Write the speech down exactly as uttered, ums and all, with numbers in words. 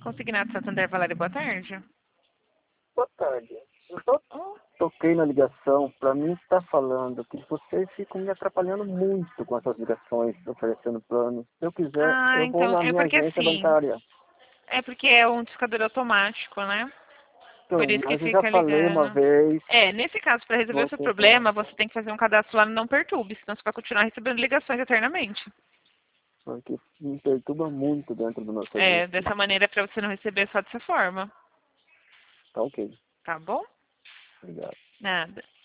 Consignado Santander, Valéria, boa tarde. Boa tarde. Eu só Oh, toquei na ligação para mim estar falando que vocês ficam me atrapalhando muito com essas ligações, oferecendo planos. Se eu quiser, ah, eu vou então, na é minha porque agência assim, bancária. é porque é um discador automático, né? Por Então, isso que mas eu já fica falei uma ligando. vez, É, nesse caso, para resolver o seu voltei a falar. problema, você tem que fazer um cadastro lá no Não Perturbe, senão você vai continuar recebendo ligações eternamente. Porque me perturba muito dentro do meu É, serviço. dessa maneira, para você não receber só dessa forma, Tá ok. tá bom? Obrigado. Nada.